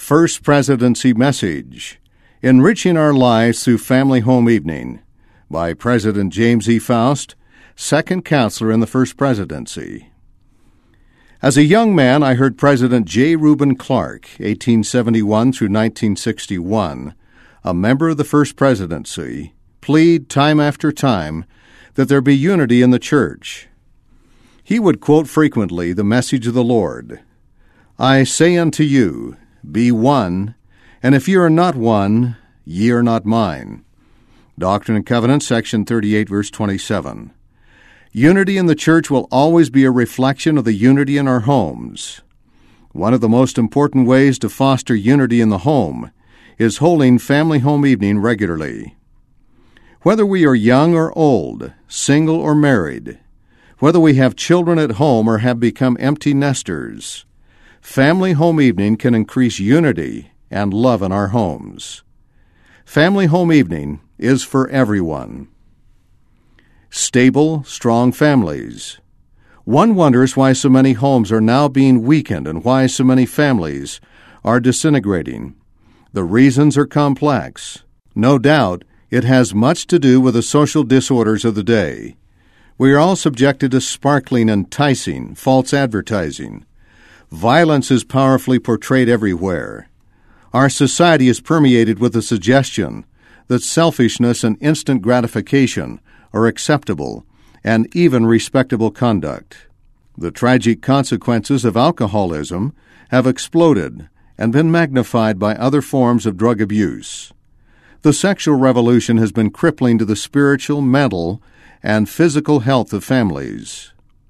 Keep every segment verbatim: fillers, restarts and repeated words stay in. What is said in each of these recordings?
First Presidency Message, Enriching Our Lives Through Family Home Evening, by President James E. Faust, second counselor in the First Presidency. As a young man, I heard President J. Reuben Clark, eighteen seventy-one through nineteen sixty-one, a member of the First Presidency, plead time after time that there be unity in the church. He would quote frequently the message of the Lord, "I say unto you, be one, and if ye are not one, ye are not mine." Doctrine and Covenants, section thirty-eight, verse twenty-seven. Unity in the church will always be a reflection of the unity in our homes. One of the most important ways to foster unity in the home is holding family home evening regularly. Whether we are young or old, single or married, whether we have children at home or have become empty nesters, family home evening can increase unity and love in our homes. Family home evening is for everyone. Stable, strong families. One wonders why so many homes are now being weakened and why so many families are disintegrating. The reasons are complex. No doubt, it has much to do with the social disorders of the day. We are all subjected to sparkling, enticing, false advertising. Violence is powerfully portrayed everywhere. Our society is permeated with the suggestion that selfishness and instant gratification are acceptable and even respectable conduct. The tragic consequences of alcoholism have exploded and been magnified by other forms of drug abuse. The sexual revolution has been crippling to the spiritual, mental, and physical health of families.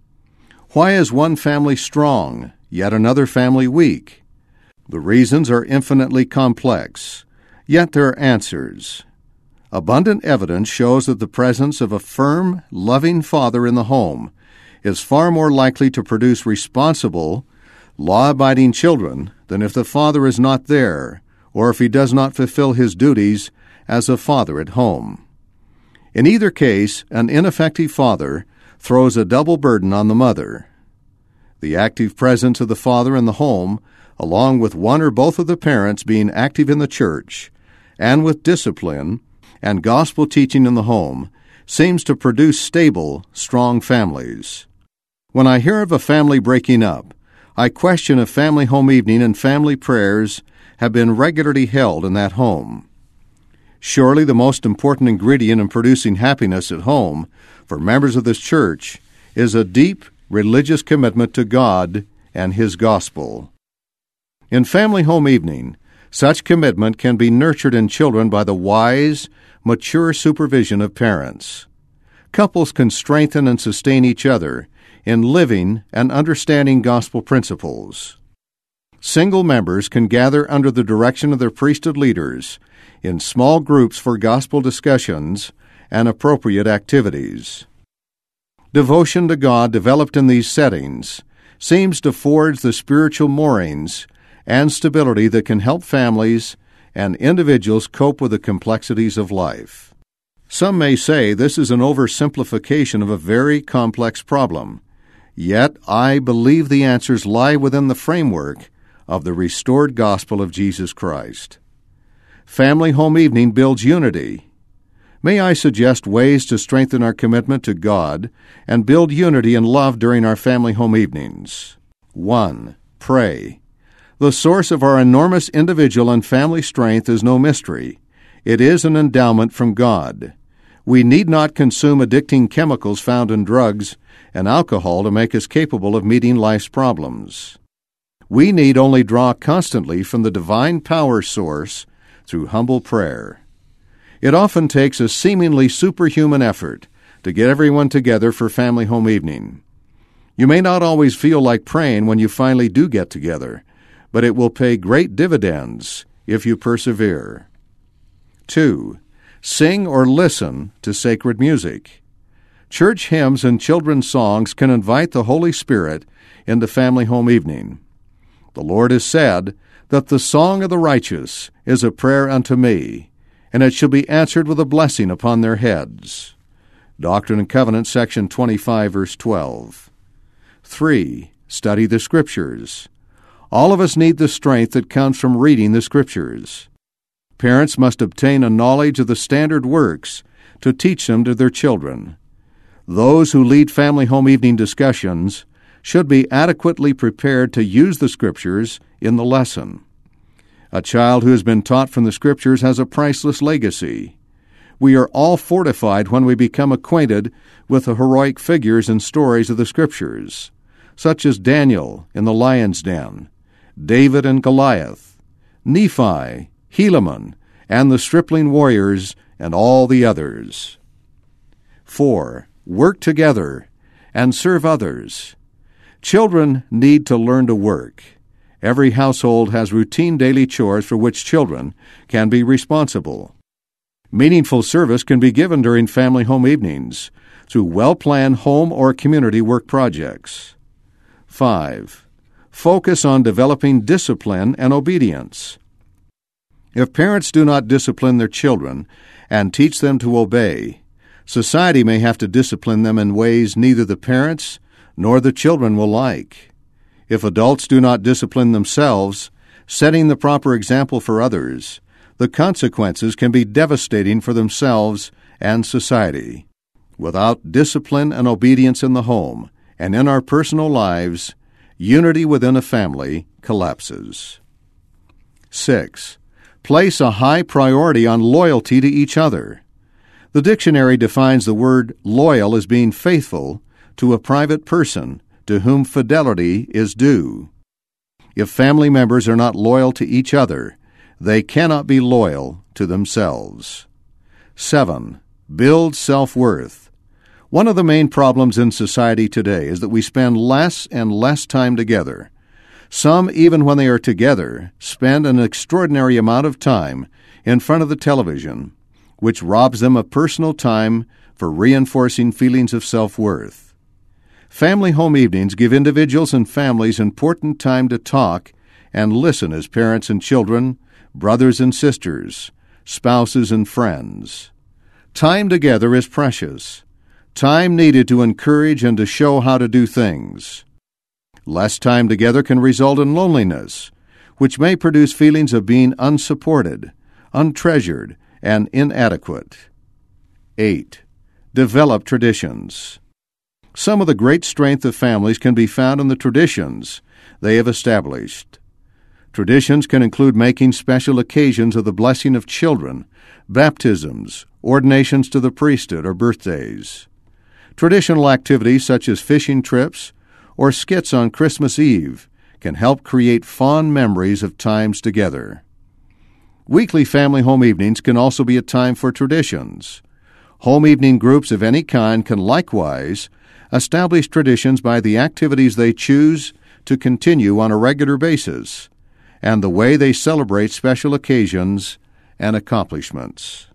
Why is one family strong, yet another family weak? The reasons are infinitely complex, yet there are answers. Abundant evidence shows that the presence of a firm, loving father in the home is far more likely to produce responsible, law-abiding children than if the father is not there or if he does not fulfill his duties as a father at home. In either case, an ineffective father throws a double burden on the mother. The active presence of the father in the home, along with one or both of the parents being active in the church, and with discipline and gospel teaching in the home, seems to produce stable, strong families. When I hear of a family breaking up, I question if family home evening and family prayers have been regularly held in that home. Surely the most important ingredient in producing happiness at home for members of this church is a deep religious commitment to God and His gospel. In family home evening, such commitment can be nurtured in children by the wise, mature supervision of parents. Couples can strengthen and sustain each other in living and understanding gospel principles. Single members can gather under the direction of their priesthood leaders in small groups for gospel discussions and appropriate activities. Devotion to God developed in these settings seems to forge the spiritual moorings and stability that can help families and individuals cope with the complexities of life. Some may say this is an oversimplification of a very complex problem, yet I believe the answers lie within the framework of the restored gospel of Jesus Christ. Family home evening builds unity. May I suggest ways to strengthen our commitment to God and build unity and love during our family home evenings. One. Pray. The source of our enormous individual and family strength is no mystery. It is an endowment from God. We need not consume addicting chemicals found in drugs and alcohol to make us capable of meeting life's problems. We need only draw constantly from the divine power source through humble prayer. It often takes a seemingly superhuman effort to get everyone together for family home evening. You may not always feel like praying when you finally do get together, but it will pay great dividends if you persevere. Two. Sing or listen to sacred music. Church hymns and children's songs can invite the Holy Spirit into family home evening. The Lord has said that the song of the righteous is a prayer unto me, and it shall be answered with a blessing upon their heads. Doctrine and Covenants, section twenty-five, verse twelve. Three. Study the Scriptures. All of us need the strength that comes from reading the Scriptures. Parents must obtain a knowledge of the standard works to teach them to their children. Those who lead family home evening discussions should be adequately prepared to use the Scriptures in the lesson. A child who has been taught from the Scriptures has a priceless legacy. We are all fortified when we become acquainted with the heroic figures and stories of the Scriptures, such as Daniel in the lion's den, David and Goliath, Nephi, Helaman, and the stripling warriors, and all the others. Four, work together and serve others. Children need to learn to work. Every household has routine daily chores for which children can be responsible. Meaningful service can be given during family home evenings through well-planned home or community work projects. Five, focus on developing discipline and obedience. If parents do not discipline their children and teach them to obey, society may have to discipline them in ways neither the parents nor the children will like. If adults do not discipline themselves, setting the proper example for others, the consequences can be devastating for themselves and society. Without discipline and obedience in the home and in our personal lives, unity within a family collapses. Six, place a high priority on loyalty to each other. The dictionary defines the word loyal as being faithful to a private person to whom fidelity is due. If family members are not loyal to each other, they cannot be loyal to themselves. Seven, build self-worth. One of the main problems in society today is that we spend less and less time together. Some, even when they are together, spend an extraordinary amount of time in front of the television, which robs them of personal time for reinforcing feelings of self-worth. Family home evenings give individuals and families important time to talk and listen as parents and children, brothers and sisters, spouses and friends. Time together is precious. Time needed to encourage and to show how to do things. Less time together can result in loneliness, which may produce feelings of being unsupported, untreasured, and inadequate. Eight, develop traditions. Some of the great strength of families can be found in the traditions they have established. Traditions can include making special occasions of the blessing of children, baptisms, ordinations to the priesthood, or birthdays. Traditional activities such as fishing trips or skits on Christmas Eve can help create fond memories of times together. Weekly family home evenings can also be a time for traditions. Home evening groups of any kind can likewise establish traditions by the activities they choose to continue on a regular basis and the way they celebrate special occasions and accomplishments.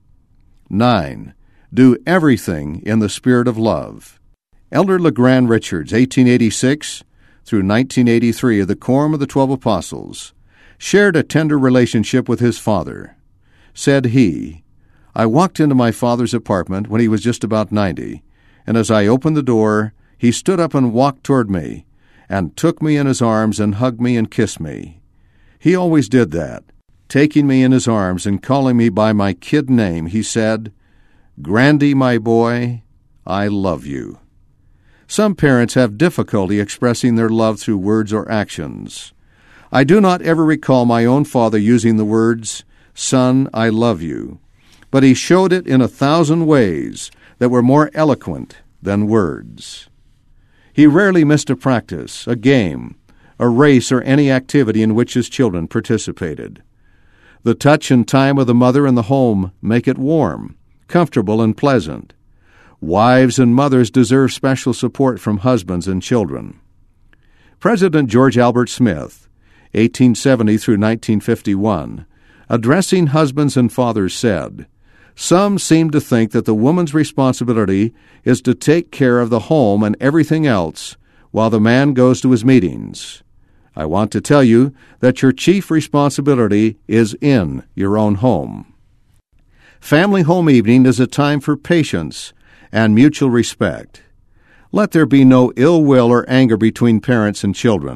Nine, do everything in the spirit of love. Elder LeGrand Richards, eighteen eighty-six through nineteen eighty-three, of the Quorum of the Twelve Apostles, shared a tender relationship with his father. Said he, "I walked into my father's apartment when he was just about ninety, and as I opened the door, he stood up and walked toward me, and took me in his arms and hugged me and kissed me. He always did that. Taking me in his arms and calling me by my kid name, he said, 'Grandy, my boy, I love you.'" Some parents have difficulty expressing their love through words or actions. I do not ever recall my own father using the words, "Son, I love you," but he showed it in a thousand ways that were more eloquent than words. He rarely missed a practice, a game, a race, or any activity in which his children participated. The touch and time of the mother in the home make it warm, comfortable, and pleasant. Wives and mothers deserve special support from husbands and children. President George Albert Smith, eighteen seventy through nineteen fifty-one, addressing husbands and fathers said, "Some seem to think that the woman's responsibility is to take care of the home and everything else while the man goes to his meetings. I want to tell you that your chief responsibility is in your own home." Family home evening is a time for patience and mutual respect. Let there be no ill will or anger between parents and children,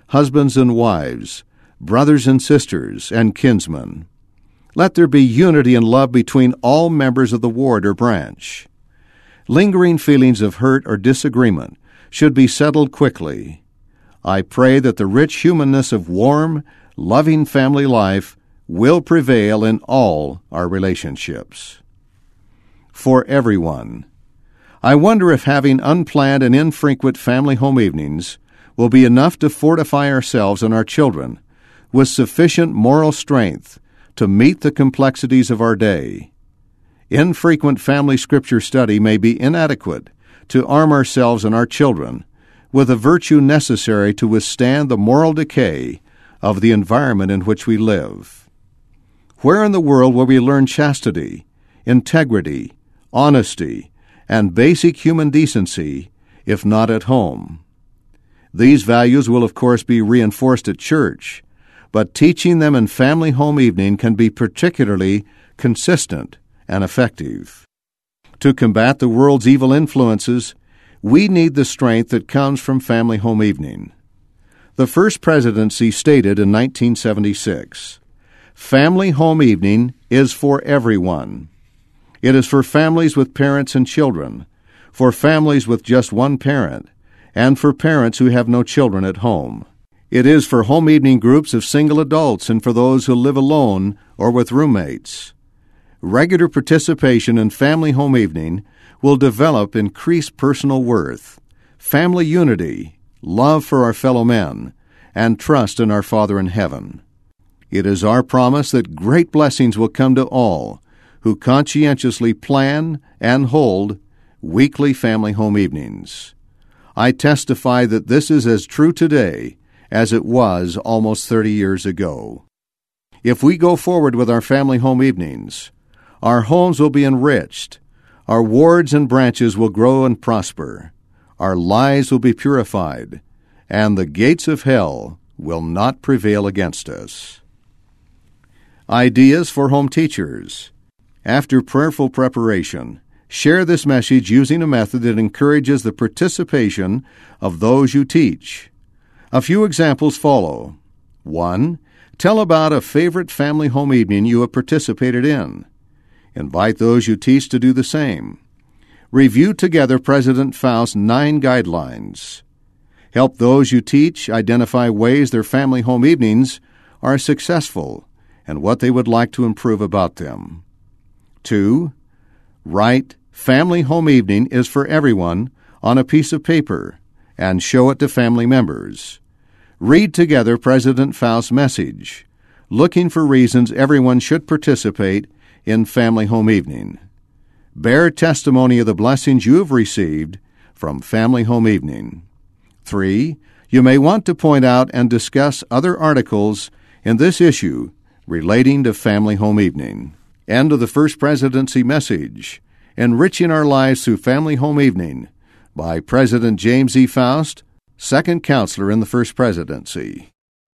husbands and wives, brothers and sisters, and kinsmen. Let there be unity and love between all members of the ward or branch. Lingering feelings of hurt or disagreement should be settled quickly. I pray that the rich humanness of warm, loving family life will prevail in all our relationships. For everyone, I wonder if having unplanned and infrequent family home evenings will be enough to fortify ourselves and our children with sufficient moral strength to meet the complexities of our day. Infrequent family scripture study may be inadequate to arm ourselves and our children with the virtue necessary to withstand the moral decay of the environment in which we live. Where in the world will we learn chastity, integrity, honesty, and basic human decency if not at home? These values will, of course, be reinforced at church, but teaching them in family home evening can be particularly consistent and effective. To combat the world's evil influences, we need the strength that comes from family home evening. The First Presidency stated in nineteen seventy-six, "Family home evening is for everyone. It is for families with parents and children, for families with just one parent, and for parents who have no children at home. It is for home evening groups of single adults and for those who live alone or with roommates. Regular participation in family home evening will develop increased personal worth, family unity, love for our fellow men, and trust in our Father in heaven. It is our promise that great blessings will come to all who conscientiously plan and hold weekly family home evenings. I testify that this is as true today as it was almost thirty years ago. If we go forward with our family home evenings, our homes will be enriched, our wards and branches will grow and prosper, our lives will be purified, and the gates of hell will not prevail against us." Ideas for home teachers. After prayerful preparation, share this message using a method that encourages the participation of those you teach. A few examples follow. One, tell about a favorite family home evening you have participated in. Invite those you teach to do the same. Review together President Faust's nine guidelines. Help those you teach identify ways their family home evenings are successful and what they would like to improve about them. Two, write "Family home evening is for everyone" on a piece of paper and show it to family members. Read together President Faust's message, looking for reasons everyone should participate in family home evening. Bear testimony of the blessings you have received from family home evening. Three, you may want to point out and discuss other articles in this issue relating to family home evening. End of the First Presidency message, Enriching Our Lives Through Family Home Evening, by President James E. Faust, Second Counselor in the First Presidency.